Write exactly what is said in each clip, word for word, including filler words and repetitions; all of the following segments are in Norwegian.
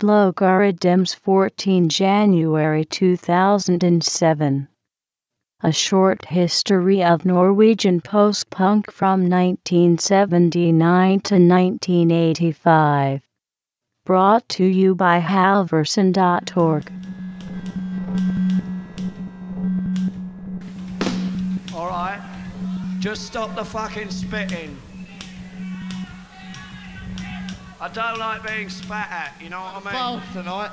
Logarithms fourteen January two thousand seven. A short history of Norwegian post-punk from nineteen seventy-nine to nineteen eighty-five. Brought to you by Halverson dot org. Alright, just stop the fucking spitting. I don't like being spat at, you know what I mean? Both tonight.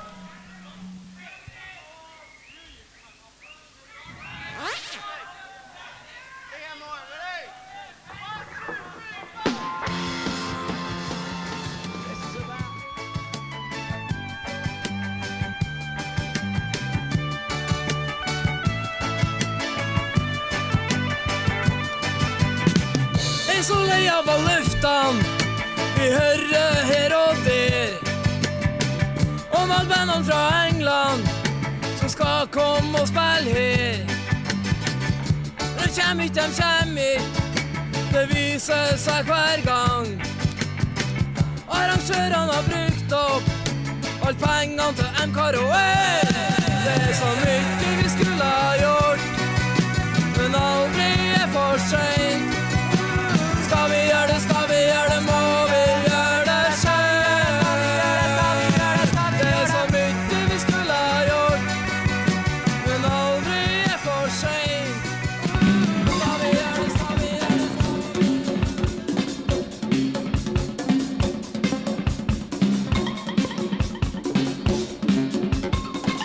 Jeg er så lei av all luftene vi hører her og der, om alle bandene fra England som skal komme og spille her. De kommer ikke, de kommer ikke, det viser seg hver gang. Arrangørene har brukt opp alt pengene til M K R O E. Det er så mye vi skulle ha gjort, men aldri er for sent. Skal vi gjøre det, skal vi gjøre det, må vi gjøre det selv. Det er så mye vi skulle ha gjort, men aldri er for sent. Skal vi gjøre det, skal vi gjøre det.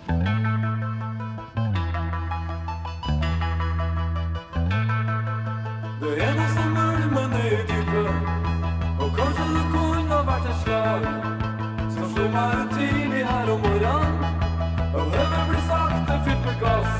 Det eneste mulmen i dypet, og kanskje det kunne ha vært et slag som slo meg ut tidlig her om morgenen, og høvet blir sakte fylt med gass.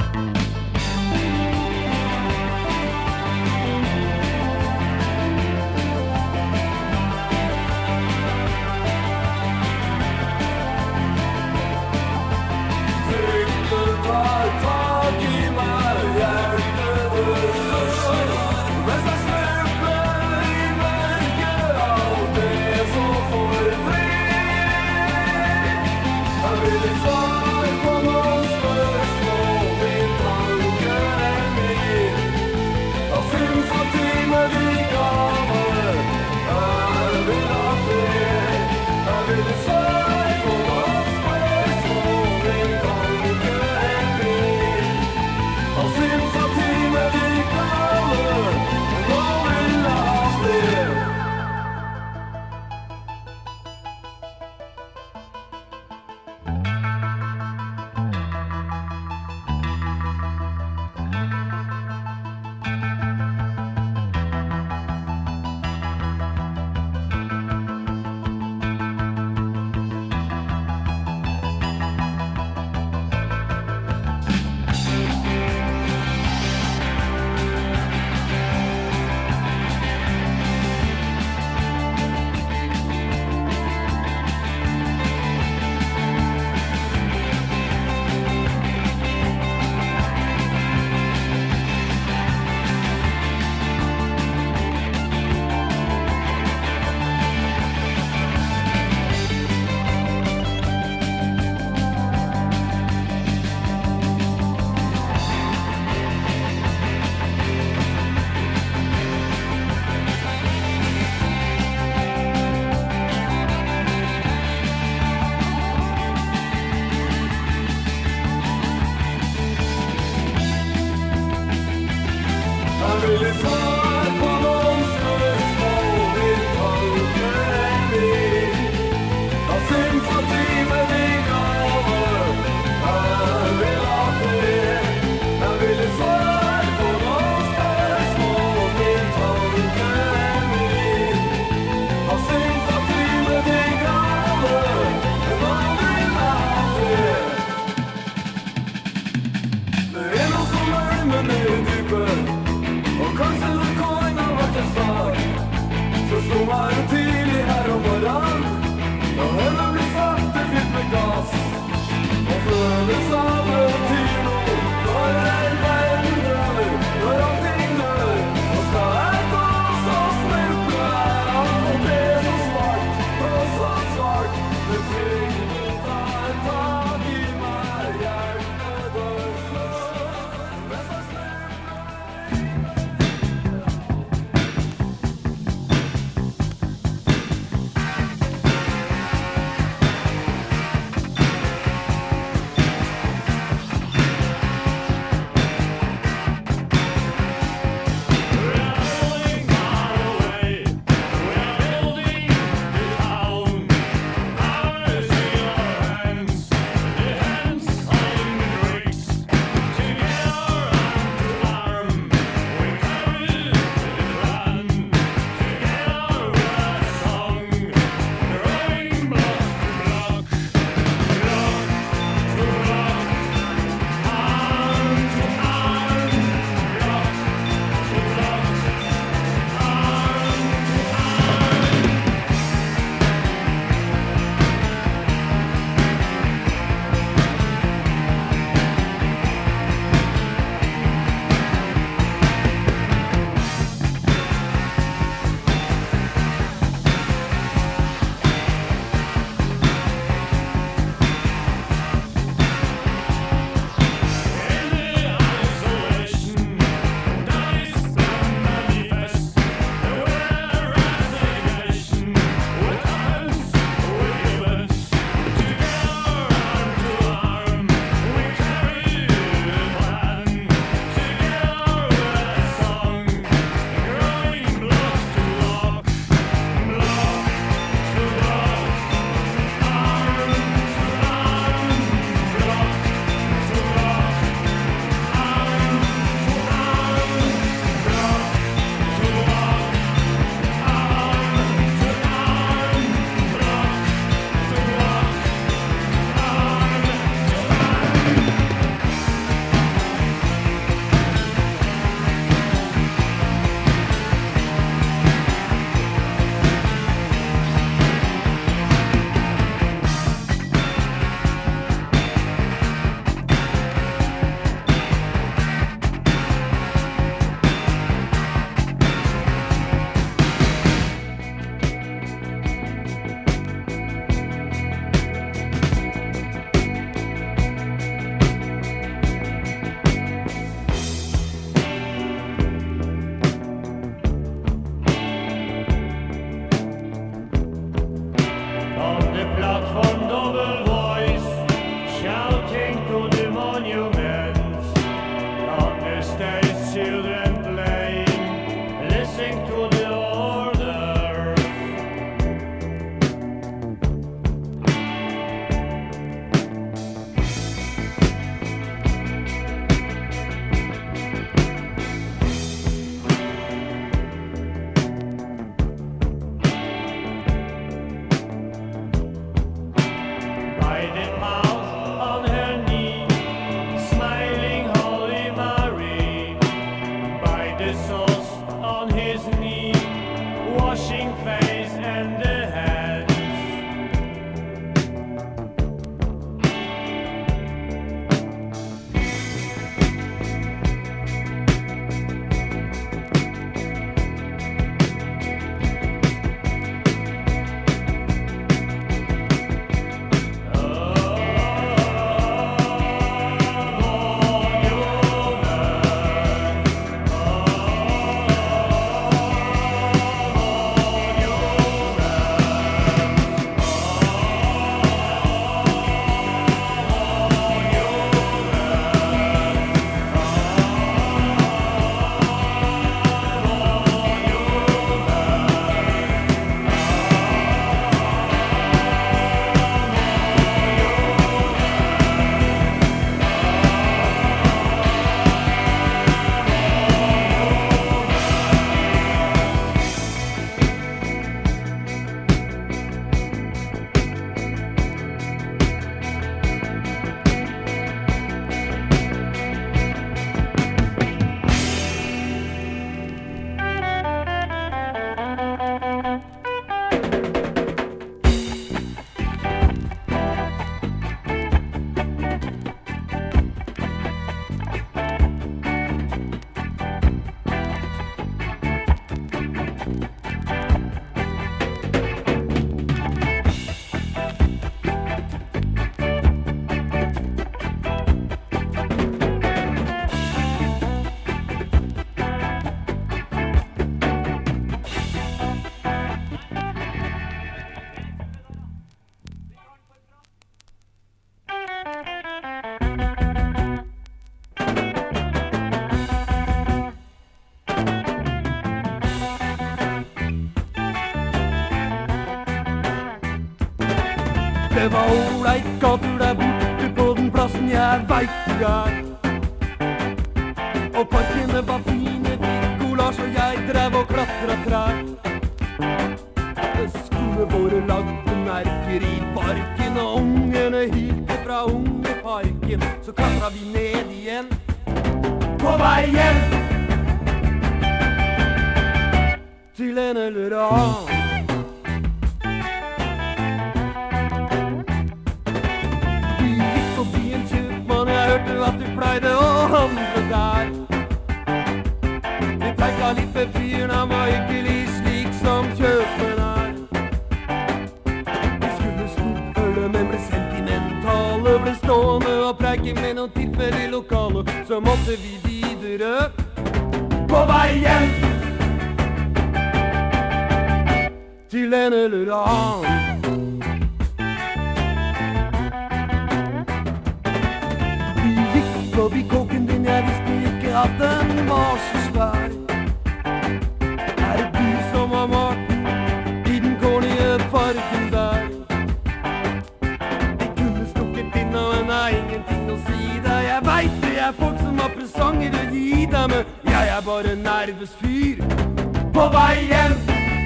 Frykten tar tak i meg, hjertet det slår, mens jeg slipper i mørket alt det som forblir. Jeg vil ikke svare på noen spørsmål, min tanke er min. Av sympati med de gaver, jeg vil ha fred. Jeg vil ikke svare på noen spørsmål, min tanke er min. Av sympati med de gaver, nå vil jeg ha fred. Jeg vil ikke svare på noen spørsmål, min tanke er min. Av sympati med de gaver, jeg vil ha fred. Jeg vil ikke svare på noen spørsmål, min tanke er min. Av sympati med de gaver, jeg vil ha fred. Det er noe som ulmer ned i dypet, og kanskje det Det var ålreit gater der borte på den plassen jeg vet du er. Og parkene var fine, Nicolas og jeg drev og klatra trær. Skulle våre lagde merker i parken, og ungene hilte fra ungeparken. Så klatra vi ned igjen, på vei hjem, til en eller annen. Vi gikk forbi en kjøpmann, jeg hørte at du pleide å handle der. Vi preika litt med fyren, han var hyggelig slik som kjøpmenn er. Vi skulle storfølge, men ble sentimentale, ble stående og preike med noen tilfellige lokale. Så måtte vi videre, på vei hjem, til en eller annen. Vi gikk forbi kåken din, jeg visste ikke at den var så svær. Er det du som var Martin, i den kornige fargen der? Jeg kunne stukket inn, og en har ingenting å si deg. Jeg vet det er folk som har presanger å gi deg, men jeg er bare en nervøs fyr, på vei hjem,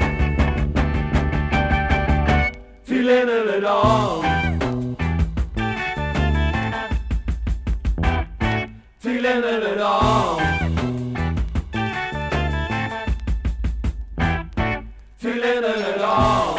til en eller annen. Til en eller annen. Til en eller annen.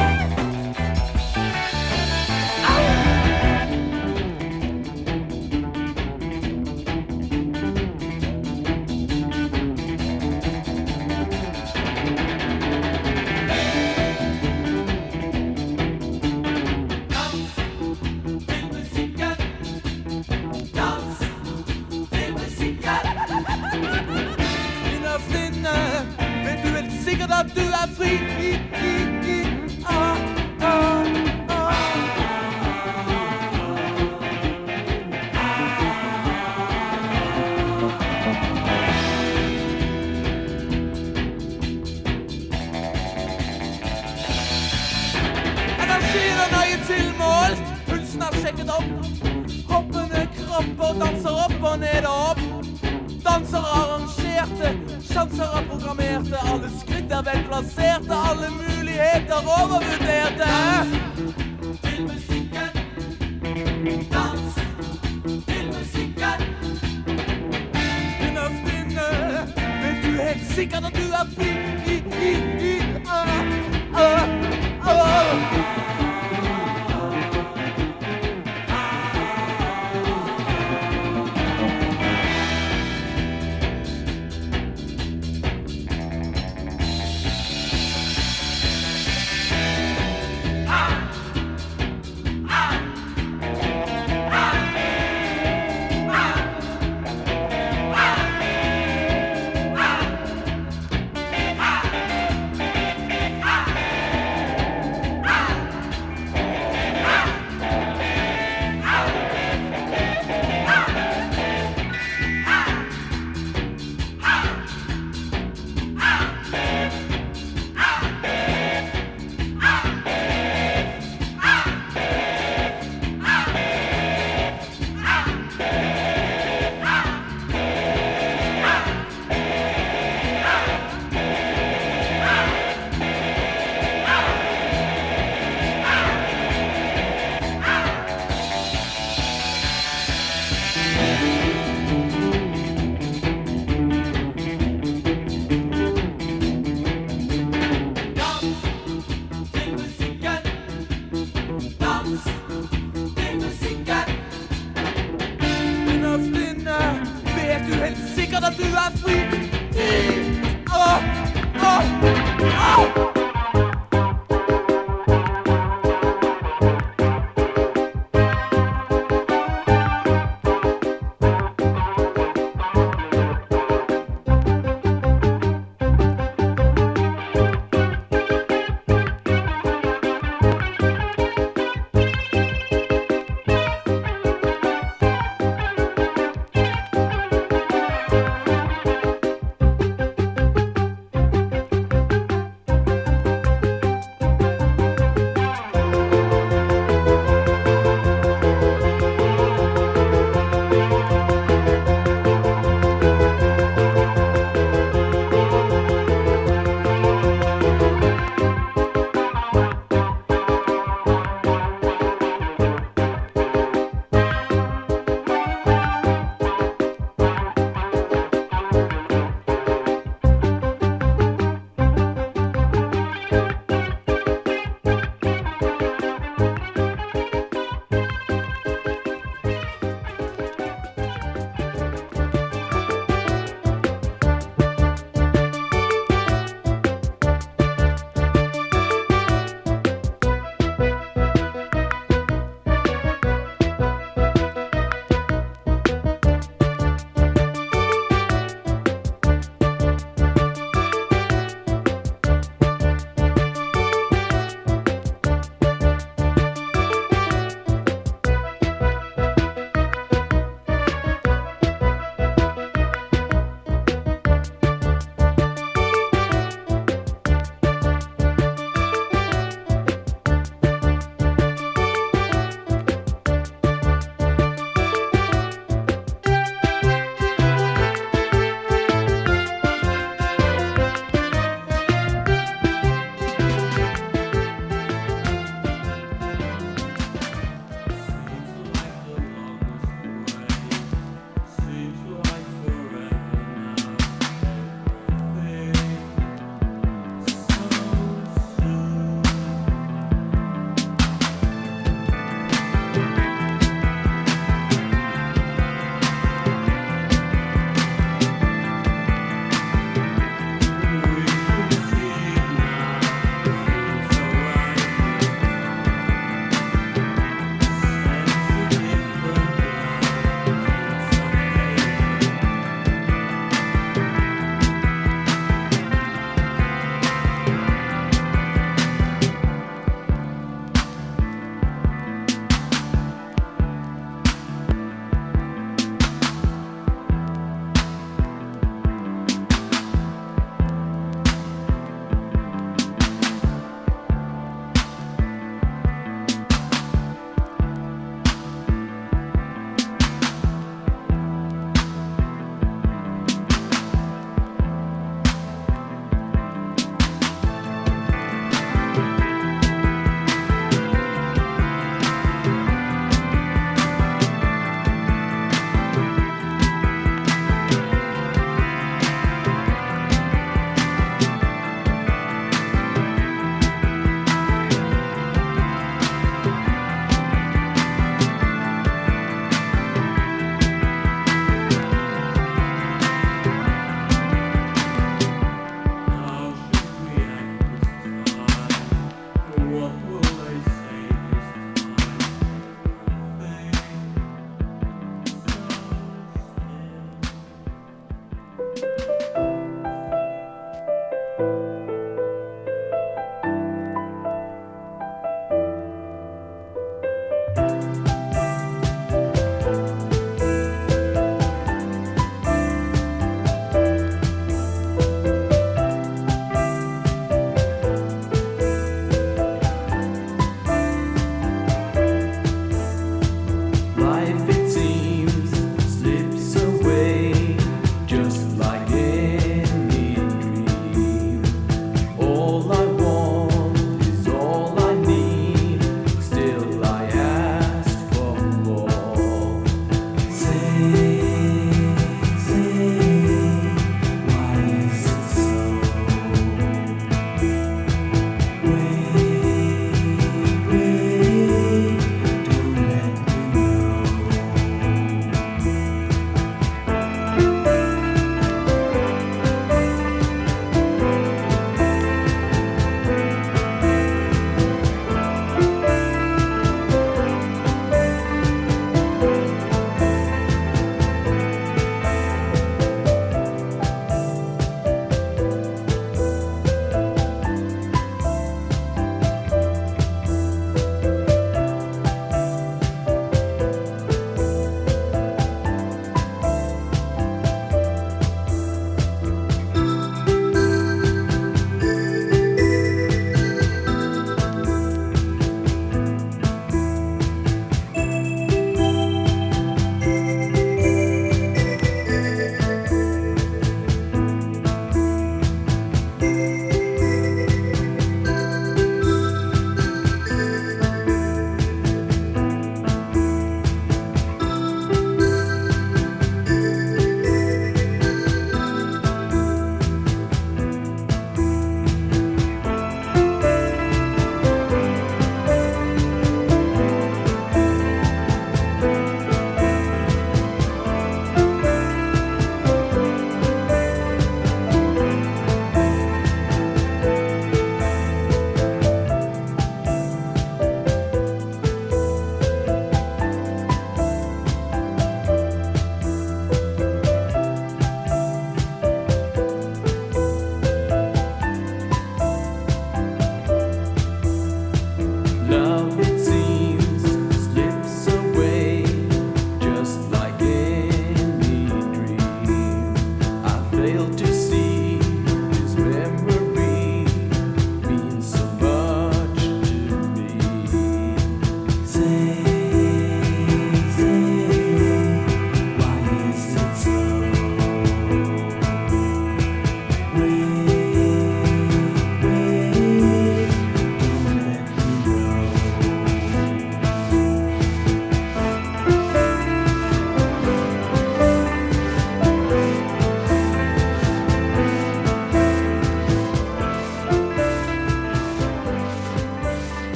At du er fri, i, i, i, ah, ah, ah. Energien er nøye tilmålt, pulsen er sjekket opp. Hoppende kropper danser opp og ned og opp. Danser arrangerte, sjanser er programmerte. Alle skritt er vel plasserte, alle muligheter overvurderte. Til musikken, dans, til musikken. Innerst inne vet du helt sikkert at du er fri, i, i, i, ah, ah, ah.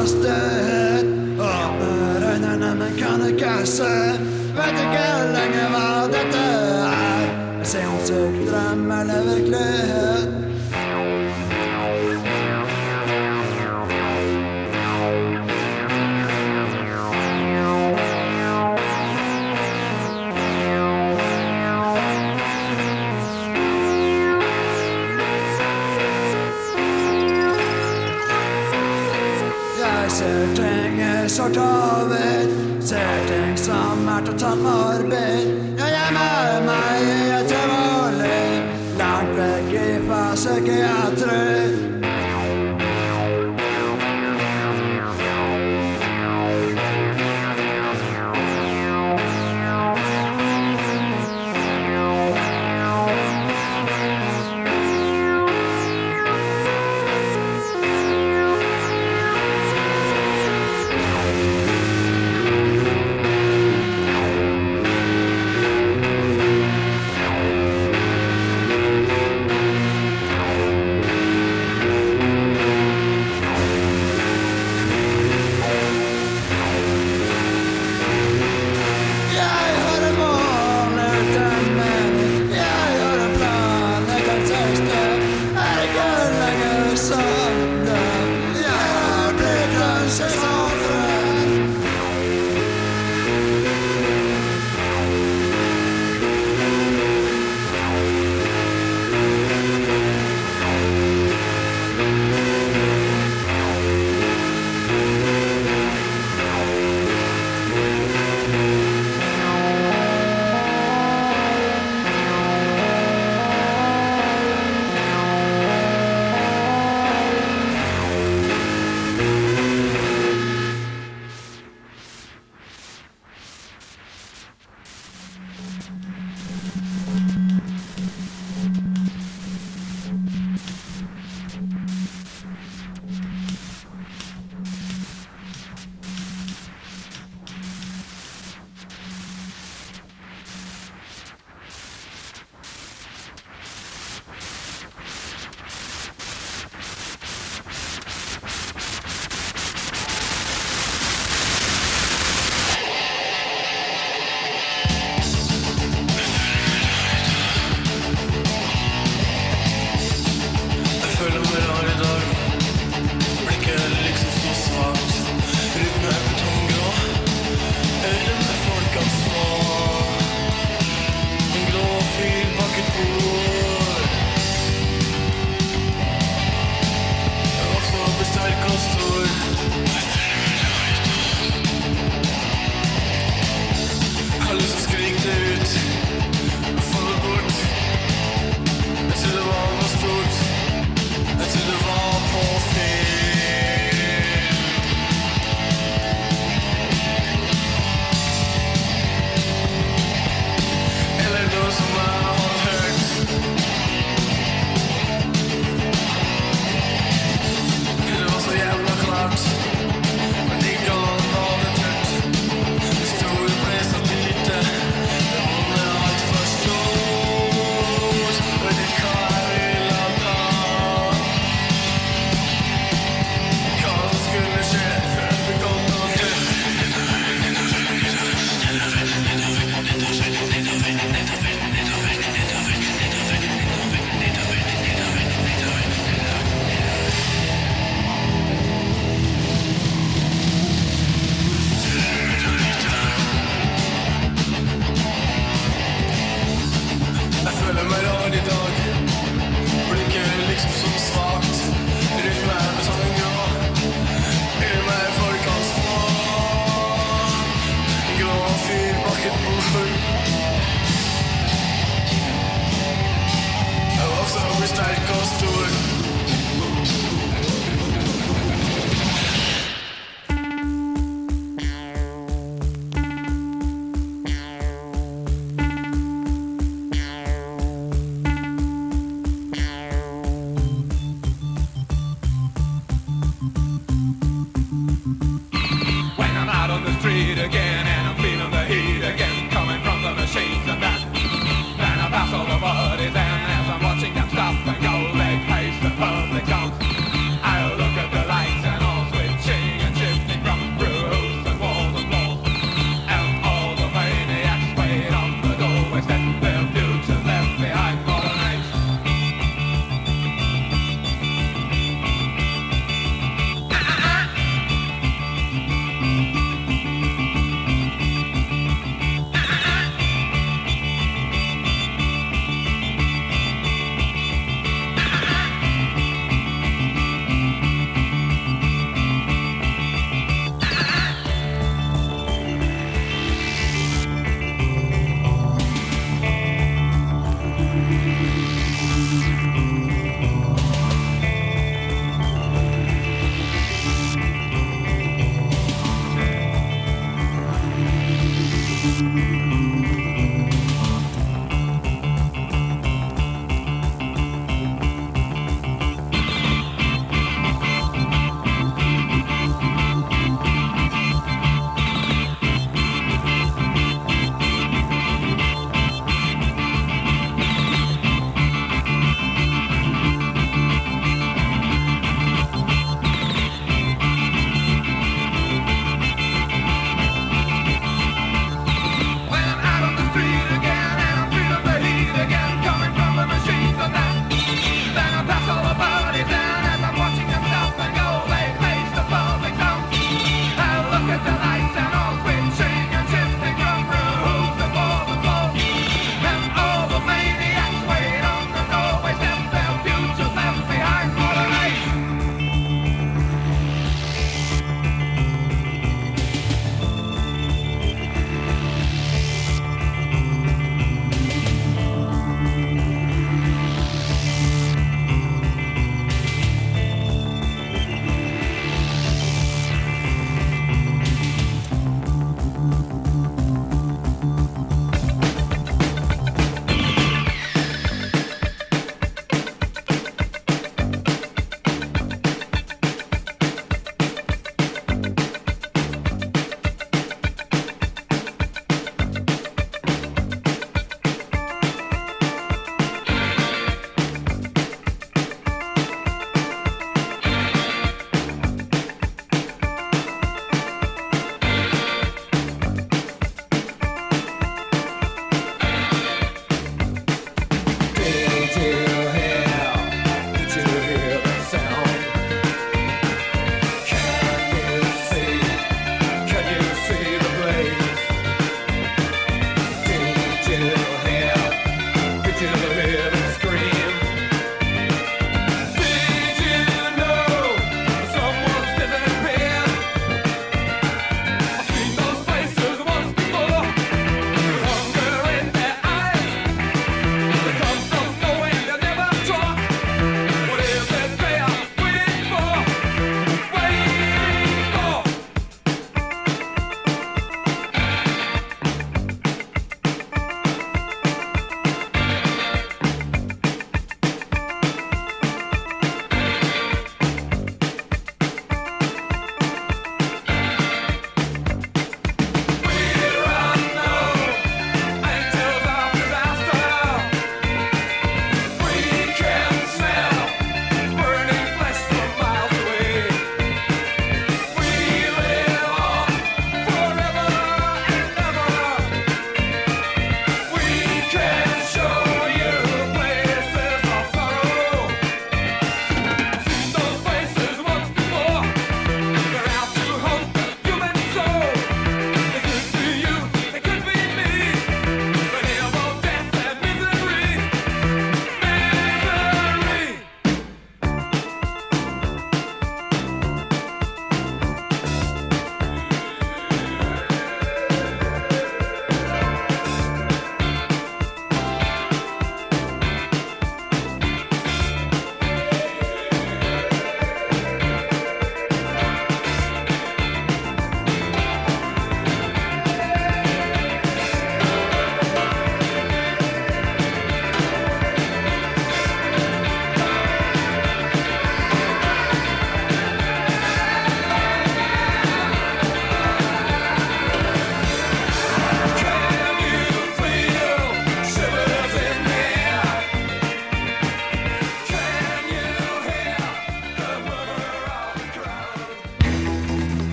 støt. Åpner øynene, men kan ikke se. Vet ikke lenger hva dette er. En seansyk drøm eller virkelighet. Ser ting så tavet, ser ting som er totalt morbid. Jeg gjemmer meg i et tivoli, langt vekk ifra psykiatri.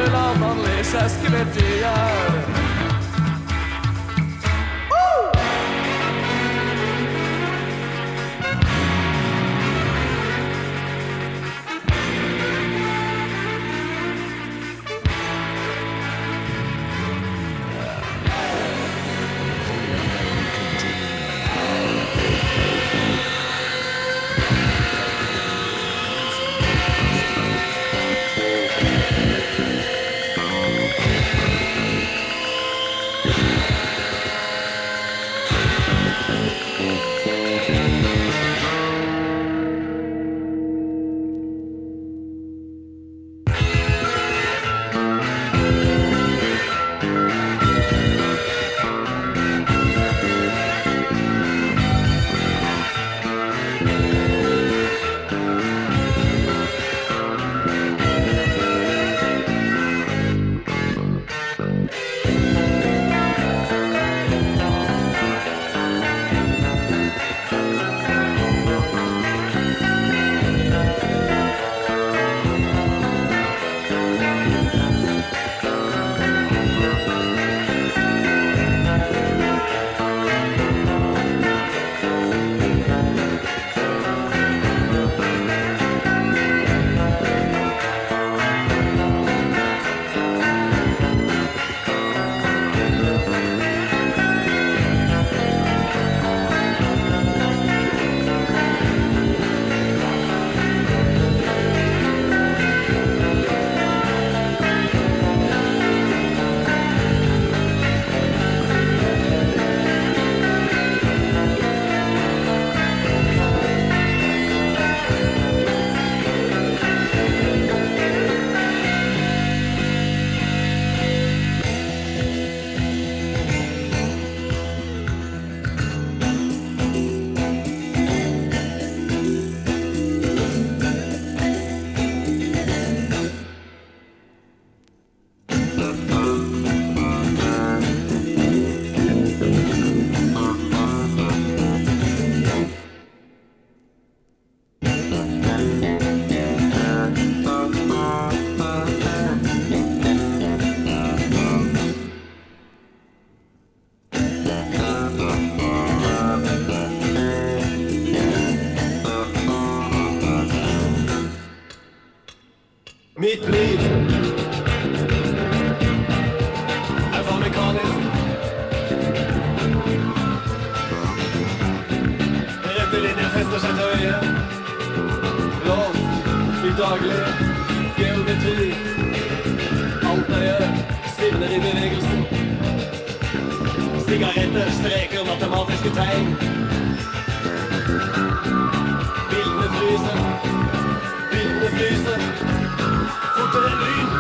land han leser skvett i hjel. Mitt liv er for mekanisk. Rette linjer fester seg til øyet. Låst i daglig geometri. Alt jeg gjør stivner i bevegelsen. Sigaretter streker matematiske tegn. Bildene fryser. Bildene fryser. Fortere enn lyn.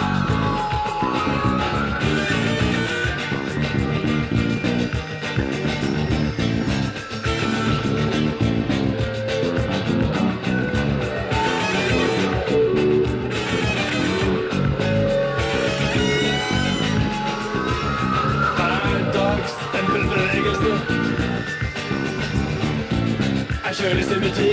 Hverdagsstempelbevegelse er kjølig symmetri.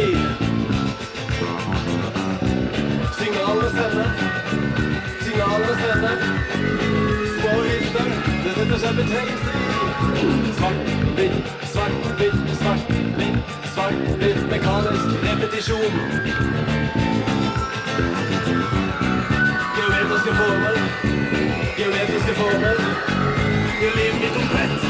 Signalene sender, signalene sender. Små rifter, det setter seg betegnelse i. Svart, hvitt, svart, hvitt, svart, hvitt, svart, hvitt, mekanisk repetisjon. Geometriske former, geometriske former. Gjør livet mitt omtrent.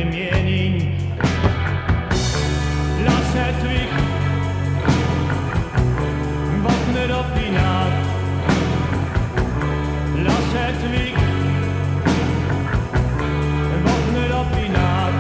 mening. Lars Hedvig vakner opp i natt. Lars Hedvig vakner opp i natt.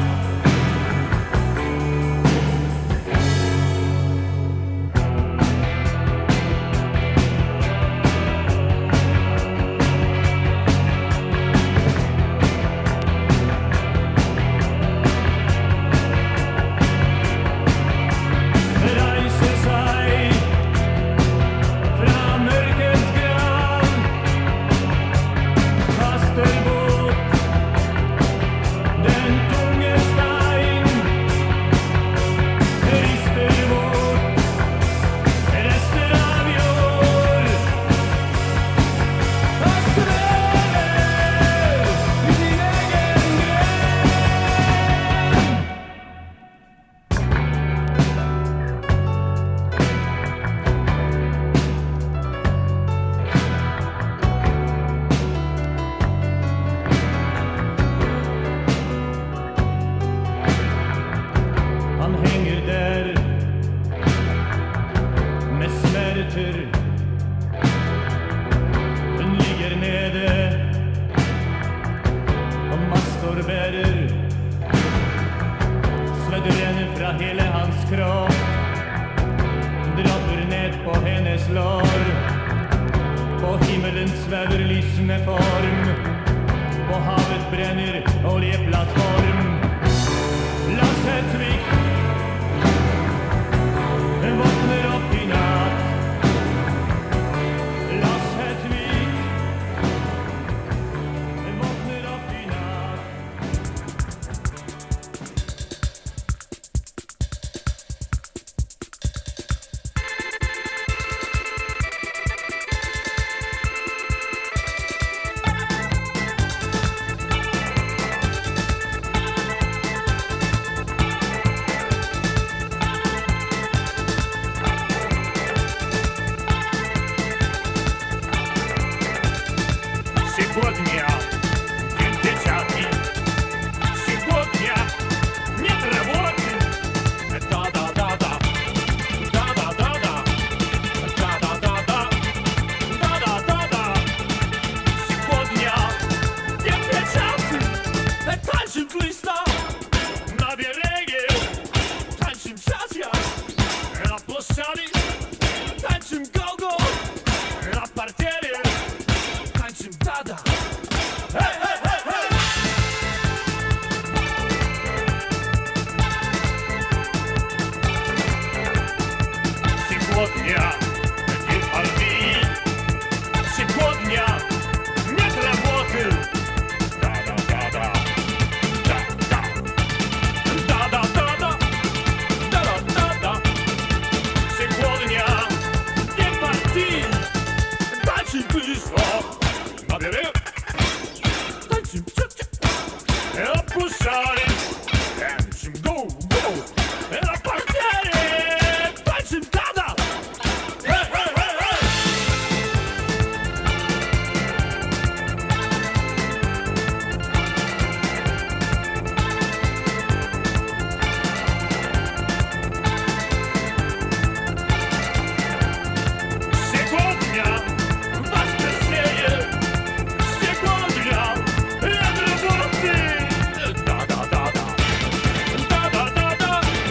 Da da da da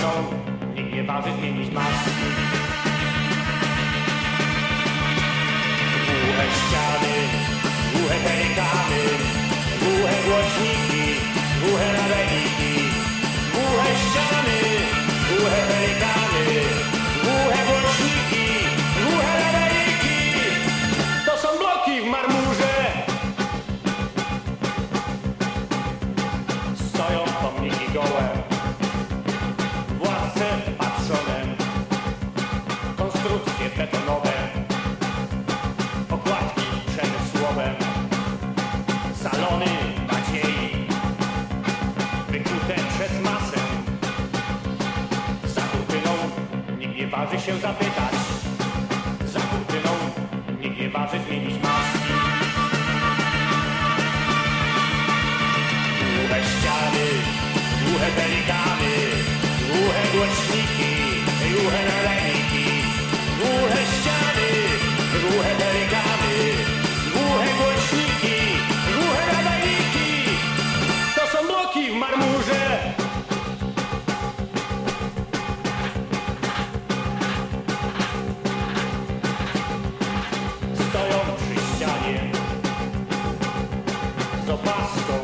skórą, nikt nie waży zmienić maski. Głuche ściany, głuche pelikany, głuche głośniki, głuche nadajniki. Głuche ściany, głuche pelikany, głuche głośniki, głuche nadajniki. To są bloki w marmurze. Stoją pomniki gołe, władce patrzone, konstrukcje betonowe, okładki przemysłowe, salony nadziei, wykute przez masę. Za kurtyną nikt nie waży się zapytać, za kurtyną nikt nie waży zmienić maski. Głuche ściany, głuche pelikany, głuche głośniki, głuche nadajniki. Głuche ściany, głuche pelikany, głuche głośniki, głuche nadajniki. To są bloki w marmurze. Stoją przy ścianie z opaską,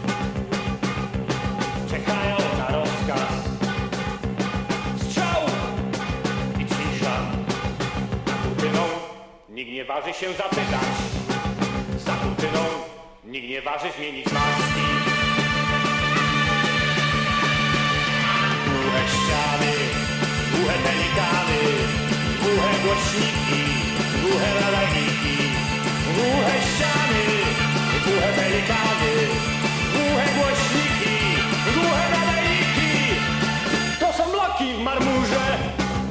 czekają na rozkaz. Strzał i cisza. Za kurtyną nikt nie waży się zapytać, za kurtyną nikt nie waży zmienić maski. Głuche ściany, głuche pelikany, głuche głośniki, głuche nadajniki. Głuche ściany, głuche pelikany, głuche głośniki, głuche nadajniki. To są bloki w marmurze.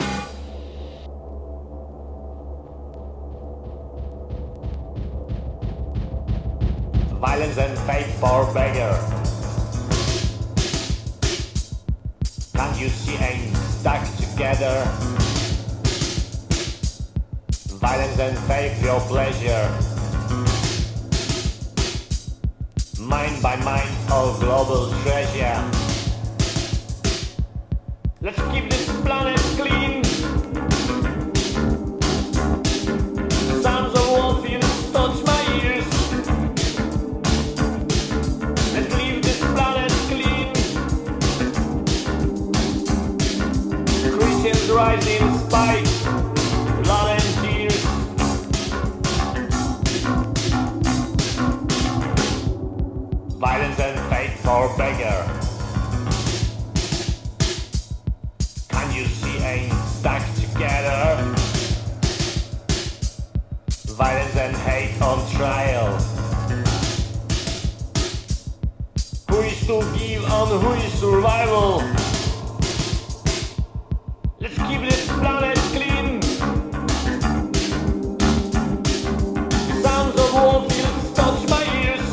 Violence and fate for beggar. Can't you see ain't stuck together? Violence and fake your pleasure. Mind by mind, all global treasure. Let's keep this planet clean. Sounds of wolves touch my ears. Let's leave this planet clean. Christians rise in spite, blood and tears. Violence and fate for beggar. Can you see ain't stuck together? Violence and hate on trial. Who is to give and who is survival? Let's keep this planet clean. Sounds of warfields touch my ears.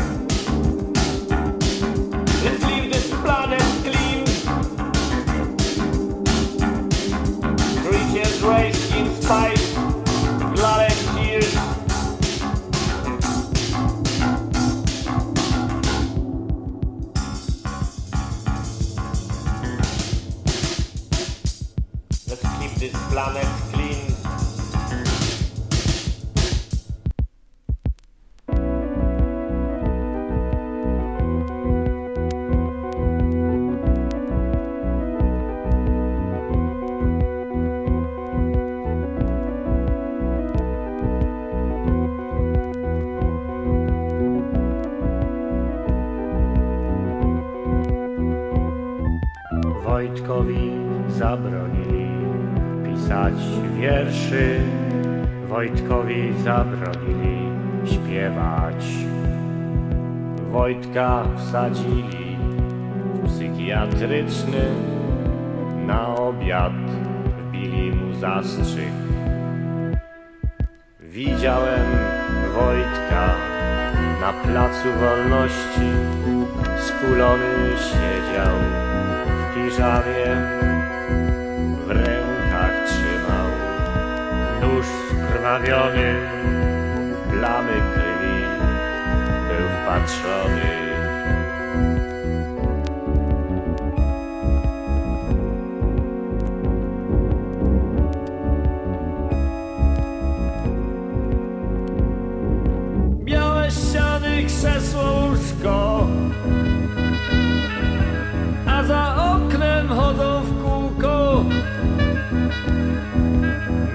Let's leave this planet clean. Creatures raised in spite, blood and tears. Let's keep this planet clean. Wojtkowi zabronili pisać wierszy, Wojtkowi zabronili śpiewać. Wojtka wsadzili w psychiatryczny, na obiad wbili mu zastrzyk. Widziałem Wojtka na Placu Wolności, skulony siedział w piżamie, w rękach trzymał nóż skrwawiony, w plamy krwi był wpatrzony.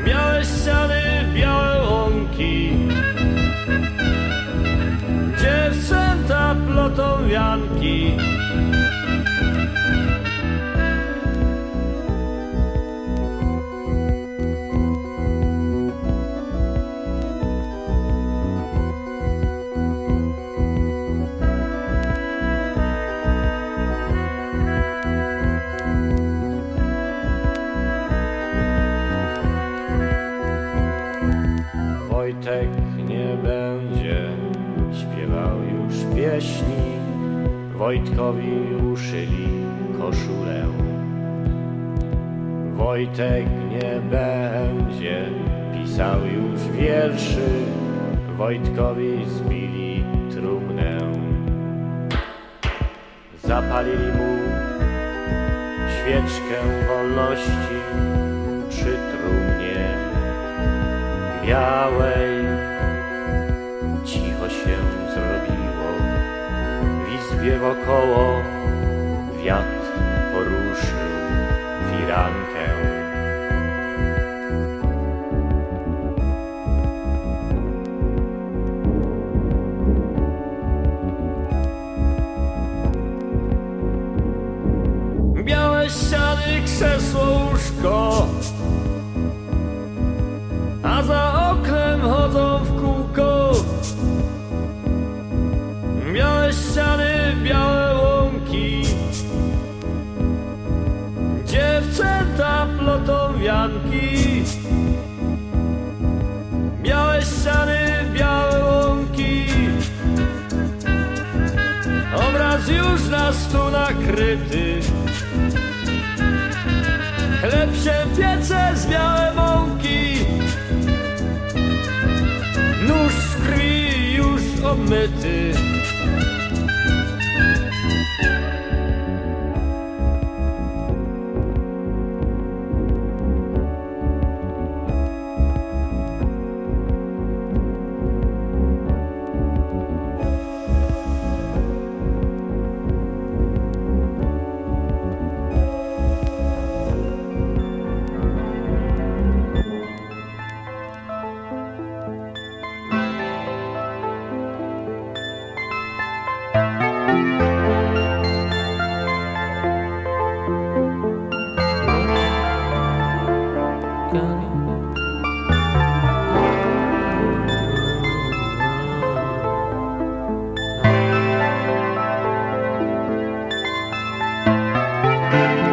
Białe ściany, białe łąki, dziewczęta plotą wianki. Wojtek nie będzie śpiewał już pieśni, Wojtkowi uszyli koszulę. Wojtek nie będzie pisał już wierszy, Wojtkowi zbili trumnę. Zapalili mu świeczkę wolności przy trumnie białej. Cicho się zrobiło w izbie wokoło, wiatr poruszył firankę. Białe ściany, krzesło, łóżko, a za oknem chodzą w kółko. Białe ściany, białe łąki, dziewczęta plotą wianki. Białe ściany, białe łąki, obraz już na stół nakryty. Chleb się piece z białej mąki, nóż z krwi już obmyty. Thank you.